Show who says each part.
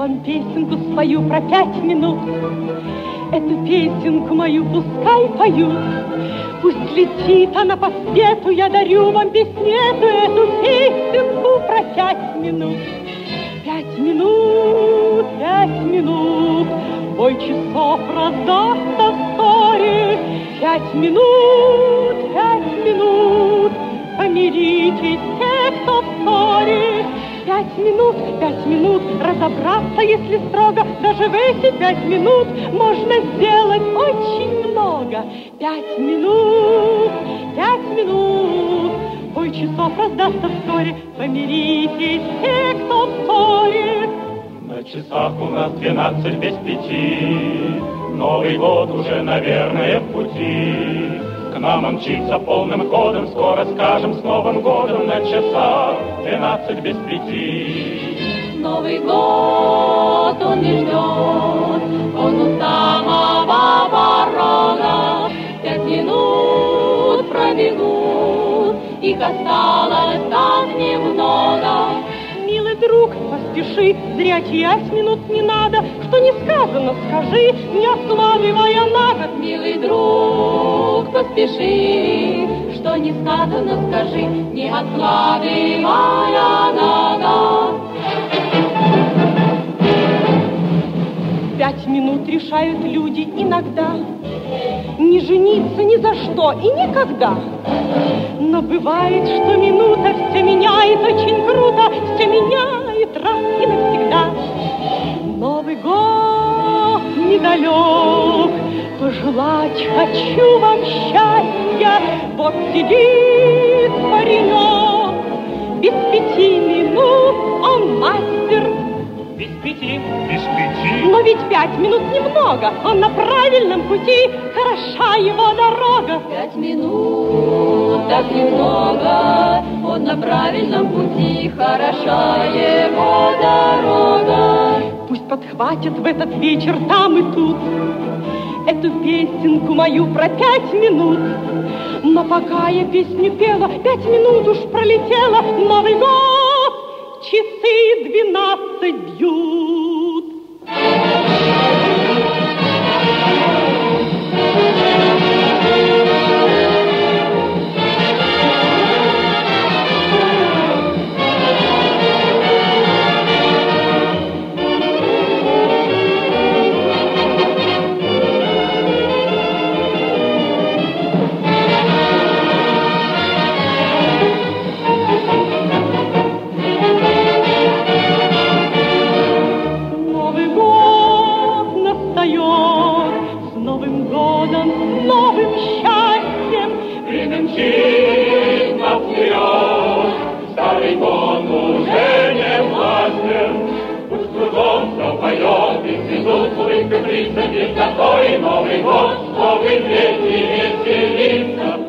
Speaker 1: вам песенку спою про 5 минут. Эту песенку мою пускай поют. Пусть летит она по свету, я дарю вам песнету, эту песенку про 5 минут. 5 минут, 5 минут, бой часов раздастся вскоре. 5 минут, 5 минут, помиритесь все, кто в ссоре. 5 минут, разобраться, если строго, даже в эти 5 минут можно сделать очень много. 5 минут, 5 минут, бой часов раздастся вскоре, помиритесь все, кто в ссоре.
Speaker 2: На часах у нас 12 без 5, Новый год уже, наверное, в пути. К нам он мчится полным ходом, скоро скажем с Новым годом. На часах 12 без 5.
Speaker 3: Новый год он не ждет, он у самого порога. 5 минут пробегут, их осталось так немного.
Speaker 1: Милый друг, поспеши, зря терять минут не надо. Что не сказано, скажи, не откладывая на год.
Speaker 3: Милый друг, поспеши, что не сказано, скажи, не откладывая на год.
Speaker 1: 5 минут решают люди иногда не жениться ни за что и никогда. Но бывает, что минута все меняет очень круто, все меняет раз и навсегда. Новый год недалек, пожелать хочу вам счастья. Вот сидит паренек, без 5 минут он мастер.
Speaker 2: Без 5.
Speaker 1: Но ведь 5 минут немного, он на правильном пути, хороша его дорога.
Speaker 3: 5 минут, так немного, он на правильном пути, хороша его дорога.
Speaker 1: Пусть подхватят в этот вечер там и тут эту песенку мою про 5 минут. Но пока я песню пела, 5 минут уж пролетело. Новый год, часы 12 бьют.
Speaker 2: Старый год уже не властен, пусть кругом все поет, и цветут улыбкой лица, ведь такой Новый год, чтобы дети веселиться.